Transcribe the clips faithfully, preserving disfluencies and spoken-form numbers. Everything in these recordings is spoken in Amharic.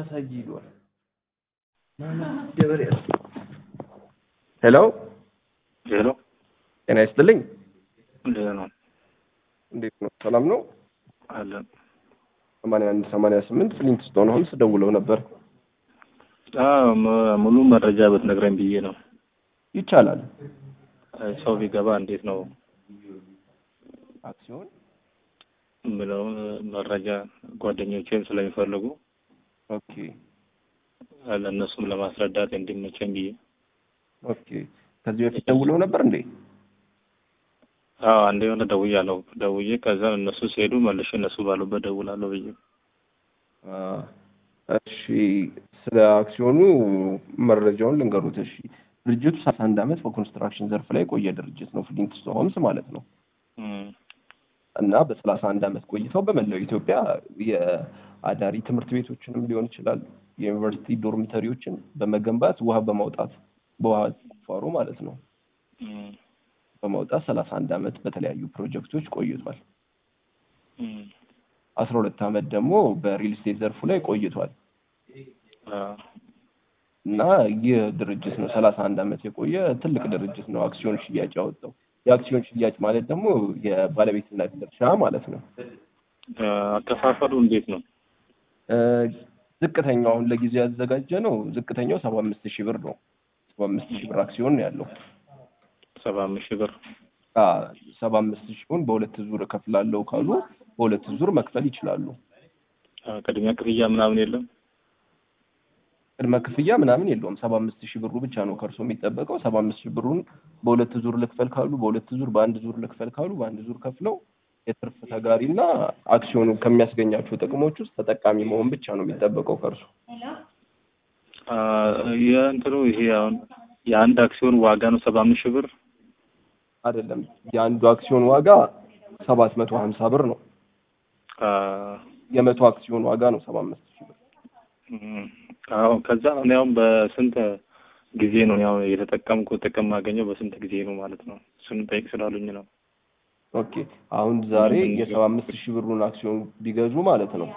ያሳይሏል ደብረ ሄሎ ሄሎ ጤና ይስጥልኝ። እንዴት ነው? እንዴት ነው? ሰላም ነው አለን። ሰማንያ አንድ ሰማንያ ስምንት ፍሊንትስቶን ሆምስ ደውለው ነበር። አዎ ሙሉ መረጃ ብትነግረኝ ብዬ ነው። ይቻላል። ሰው ቢገባ እንዴት ነው አክሲዮን ምለው መረጃ ጓደኞቼም ስለሚፈልጉ ኦኬ ለእነሱም ለማስረዳት እንዲመቸኝ ብዬ። ኦኬ ከዚህ በፊት ደውለው ነበር እንዴ? አዎ አንዴ የሆነ ደውያለሁ። ደውዬ ከዛ እነሱ ሲሄዱ መልሼ እነሱ ባሉበት ደውላለሁ ብዬ። እሺ ስለ አክሲዮኑ መረጃውን ልንገሩት። እሺ ድርጅቱ ሰላሳ አንድ አመት በኮንስትራክሽን ዘርፍ ላይ ቆየ ድርጅት ነው ፍሊንትስቶን ሆምስ ማለት ነው። እና በሰላሳ አንድ አመት ቆይተው በመላው ኢትዮጵያ የአዳሪ ትምህርት ቤቶችንም ሊሆን ይችላል የዩኒቨርሲቲ ዶርሚተሪዎችን በመገንባት ውሃ በማውጣት በውሃ ቁፋሮ ማለት ነው በማውጣት ሰላሳ አንድ አመት በተለያዩ ፕሮጀክቶች ቆይቷል። አስራ ሁለት አመት ደግሞ በሪል ስቴት ዘርፉ ላይ ቆይቷል። እና ይህ ድርጅት ነው ሰላሳ አንድ አመት የቆየ ትልቅ ድርጅት ነው አክሲዮን ሽያጭ ያወጣው። የአክሲዮን ሽያጭ ማለት ደግሞ የባለቤትነት ድርሻ ማለት ነው። አከፋፈሉ እንዴት ነው? ዝቅተኛው አሁን ለጊዜው ያዘጋጀ ነው ዝቅተኛው ሰባ አምስት ሺህ ብር ነው። ሰባ አምስት ሺህ ብር አክሲዮን ነው ያለው። ሰባ አምስት ሺህ ብር አዎ ሰባ አምስት ሺህን በሁለት ዙር እከፍላለሁ ካሉ በሁለት ዙር መክፈል ይችላሉ። ቅድሚያ ክፍያ ምናምን የለም? ቅድመ ክፍያ ምናምን የለውም። ሰባ አምስት ሺህ ብሩ ብቻ ነው ከርሶ የሚጠበቀው። ሰባ አምስት ሺህ ብሩን በሁለት ዙር ልክፈል ካሉ በሁለት ዙር፣ በአንድ ዙር ልክፈል ካሉ በአንድ ዙር ከፍለው የትርፍ ተጋሪና አክሲዮኑ ከሚያስገኛቸው ጥቅሞች ውስጥ ተጠቃሚ መሆን ብቻ ነው የሚጠበቀው ከርሶ። አ የእንትኑ ይሄ አሁን የአንድ አክሲዮን ዋጋ ነው ሰባ አምስት ሺህ ብር አይደለም። የአንዱ አክሲዮን ዋጋ ሰባት መቶ ሀምሳ ብር ነው። አ የመቶ አክሲዮን ዋጋ ነው ሰባ አምስት ሺህ ብር። አዎ ከዛ ነው ያው በስንት ጊዜ ነው ያው የተጠቀምኩ ጥቅም ማገኘው በስንት ጊዜ ነው ማለት ነው? እሱን ጠይቅ ስላሉኝ ነው። ኦኬ አሁን ዛሬ የሰባ አምስት ሺህ ብሩን አክሲዮን ቢገዙ ማለት ነው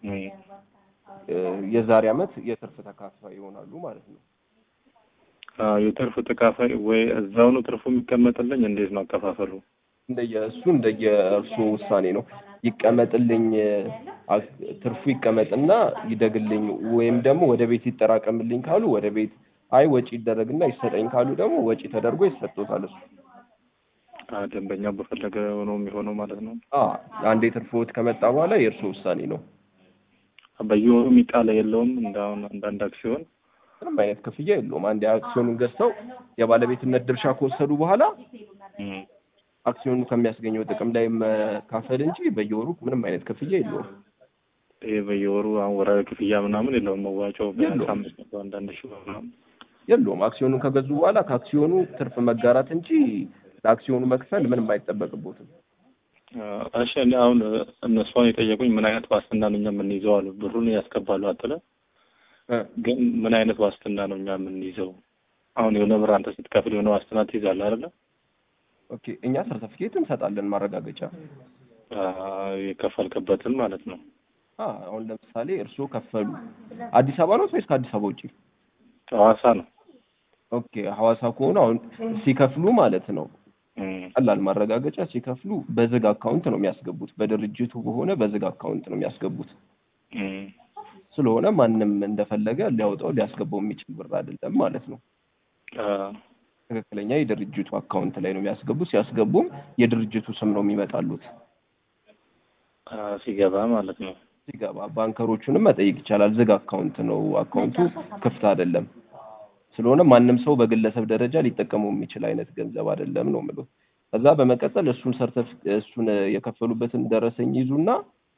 የዛሬ አመት የትርፍ ተካፋይ ይሆናሉ ማለት ነው። አዎ የትርፍ ተካፋይ ወይ እዛው ነው ትርፉ የሚቀመጥልኝ እንዴት ነው አከፋፈሉ? እንደየ እሱ እንደየ እርሱ ውሳኔ ነው። ይቀመጥልኝ ትርፉ ይቀመጥና ይደግልኝ ወይም ደግሞ ወደ ቤት ይጠራቀምልኝ ካሉ ወደ ቤት፣ አይ ወጪ ይደረግና ይሰጠኝ ካሉ ደግሞ ወጪ ተደርጎ ይሰጡታል። እሱ አ ደንበኛው በፈለገው ነው የሚሆነው ማለት ነው። አዎ አንዴ ትርፎት ከመጣ በኋላ የእርሱ ውሳኔ ነው። በየወሩ የሚጣለ የለውም እንዳውን አንዳንድ አክሲዮን ምንም አይነት ክፍያ የለውም። አንዴ አክሲዮኑን ገዝተው የባለቤትነት ድርሻ ከወሰዱ በኋላ አክሲዮኑ ከሚያስገኘው ጥቅም ላይ መካፈል እንጂ በየወሩ ምንም አይነት ክፍያ የለውም። ይሄ በየወሩ አሁን ወራዊ ክፍያ ምናምን የለውም። መዋጮው በአምስት መቶ አንዳንድ ሺህ ምናምን የለውም። አክሲዮኑን ከገዙ በኋላ ከአክሲዮኑ ትርፍ መጋራት እንጂ ለአክሲዮኑ መክፈል ምንም አይጠበቅበትም። እሺ አሁን እነሱን የጠየቁኝ ምን አይነት ዋስትና ነው እኛ የምንይዘው አሉ። ብሩን ያስገባሉ አጥለ ግን ምን አይነት ዋስትና ነው እኛ የምንይዘው? አሁን የሆነ ብር አንተ ስትከፍል የሆነ ዋስትና ትይዛለህ አይደል? ኦኬ እኛ ሰርቲፊኬት እንሰጣለን ማረጋገጫ የከፈልክበትን ማለት ነው። አዎ አሁን ለምሳሌ እርስዎ ከፈሉ አዲስ አበባ ነው ወይስ ከአዲስ አበባ ውጪ? ሐዋሳ ነው። ኦኬ ሐዋሳ ከሆነ አሁን ሲከፍሉ ማለት ነው ቀላል ማረጋገጫ ሲከፍሉ በዝግ አካውንት ነው የሚያስገቡት። በድርጅቱ በሆነ በዝግ አካውንት ነው የሚያስገቡት። ስለሆነ ማንም እንደፈለገ ሊያወጣው ሊያስገባው የሚችል ብር አይደለም ማለት ነው። ትክክለኛ የድርጅቱ አካውንት ላይ ነው የሚያስገቡት። ሲያስገቡም የድርጅቱ ስም ነው የሚመጣሉት ሲገባ ማለት ነው። ሲገባ ባንከሮቹንም መጠየቅ ይቻላል። ዝግ አካውንት ነው፣ አካውንቱ ክፍት አይደለም። ስለሆነ ማንም ሰው በግለሰብ ደረጃ ሊጠቀመው የሚችል አይነት ገንዘብ አይደለም ነው የምለው። ከዛ በመቀጠል እሱን ሰርተፊኬት እሱን የከፈሉበትን ደረሰኝ ይዙና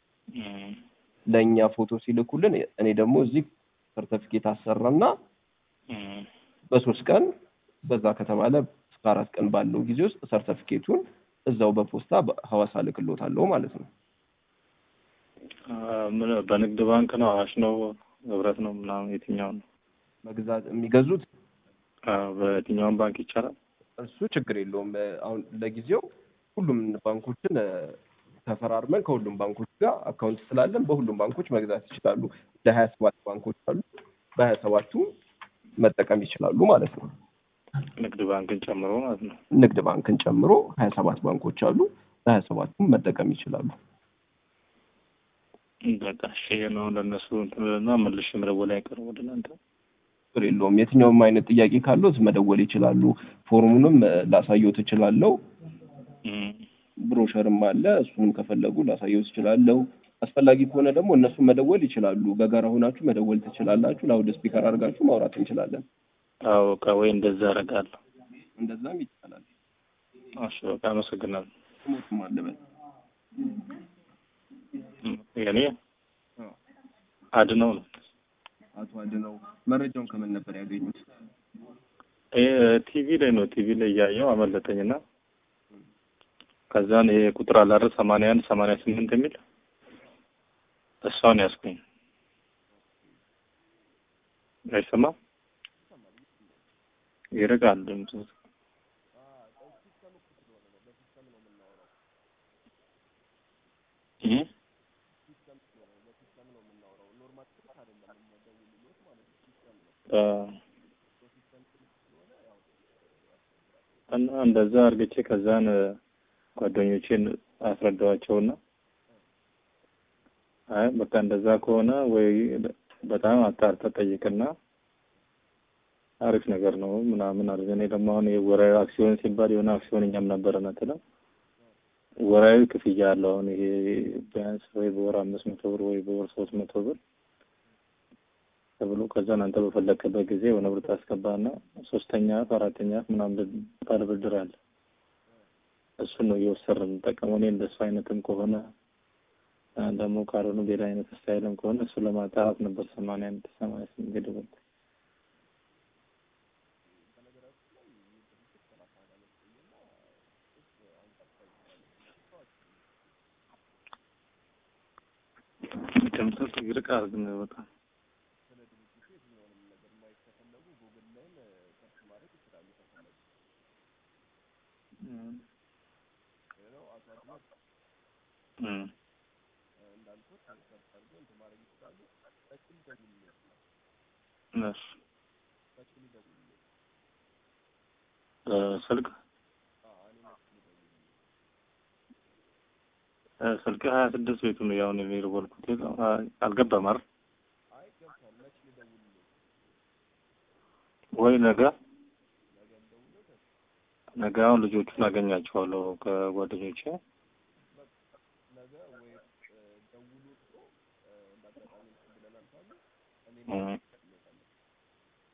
ለኛ ፎቶ ሲልኩልን እኔ ደግሞ እዚህ ሰርተፊኬት አሰራና በሶስት ቀን በዛ ከተባለ እስከ አራት ቀን ባለው ጊዜ ውስጥ ሰርተፊኬቱን እዛው በፖስታ ሐዋሳ ልክሎታለሁ ማለት ነው። ምን በንግድ ባንክ ነው አዋሽ ነው ህብረት ነው ምናምን የትኛው ነው መግዛት የሚገዙት? አዎ በየትኛውም ባንክ ይቻላል። እሱ ችግር የለውም። አሁን ለጊዜው ሁሉም ባንኮችን ተፈራርመን ከሁሉም ባንኮች ጋር አካውንት ስላለን በሁሉም ባንኮች መግዛት ይችላሉ። ለሀያ ሰባት ባንኮች አሉ። በሀያ ሰባቱ መጠቀም ይችላሉ ማለት ነው። ንግድ ባንክን ጨምሮ ማለት ነው። ንግድ ባንክን ጨምሮ ሀያ ሰባት ባንኮች አሉ። በሀያ ሰባቱም መጠቀም ይችላሉ። በቃ እሺ ነው ለነሱ እንትንና መልሽ መደወል አይቀርም ወደ እናንተ ችግር የለውም። የትኛውም አይነት ጥያቄ ካለው መደወል ይችላሉ። ፎርሙንም ላሳየው ትችላለሁ። ብሮሸርም አለ፣ እሱንም ከፈለጉ ላሳየው ትችላለሁ። አስፈላጊ ከሆነ ደግሞ እነሱ መደወል ይችላሉ። በጋራ ሆናችሁ መደወል ትችላላችሁ። ላውድ ስፒከር አድርጋችሁ ማውራት እንችላለን። አዎ ወይ እንደዛ አደርጋለሁ። እንደዛም ይቻላል። እሺ በቃ አመሰግናለሁ። ሞትም አለበት የኔ አድነው ነው። አቶ አድነው መረጃውን ከምን ነበር ያገኙት? እ ቲቪ ላይ ነው። ቲቪ ላይ ያየው አመለጠኝና ከዛን ይሄ ቁጥር አላረ ሰማንያ አንድ ሰማንያ ስምንት የሚል እሷን ያስኩኝ። አይሰማም? ይረጋል ድምፁ። እህ እና እንደዛ አርግቼ ከዛን ጓደኞቼን አስረዳዋቸውና አይ በቃ እንደዛ ከሆነ ወይ በጣም አጣርተ ጠይቅና አሪፍ ነገር ነው ምናምን አድርገን እኔ ደግሞ አሁን የወራዊ አክሲዮን ሲባል የሆነ አክሲዮን እኛም ነበርና ተለ ወራዊ ክፍያ አለው። አሁን ይሄ ቢያንስ ወይ በወር አምስት መቶ ብር ወይ በወር ሶስት መቶ ብር ተብሎ ከዛን አንተ በፈለከበት ጊዜ የሆነ ብር ታስገባና ሶስተኛ አራተኛ ምናምን ባለ ብድር አለ። እሱ ነው የወሰርን ተጠቀመው። እኔ እንደሱ አይነትም ከሆነ ደግሞ ካሮኑ ሌላ አይነት ስታይልም ከሆነ እሱ ለማጣራት ነበር ሰማንያ አንድ ሰማንያ ስምንት ገደብ ከምሰጥ ይርቃል ግን በጣም እም ስልክ ስልክ ሀያ ስድስት ቤቱ ነው ያው ነው የሚልወልኩት አልገባም አይደል? ወይ ነገ ነገ አሁን ልጆቹን አገኛቸዋለሁ ከጓደኞቼ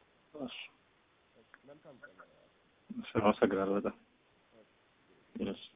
እሺ አመሰግናለሁ በጣም።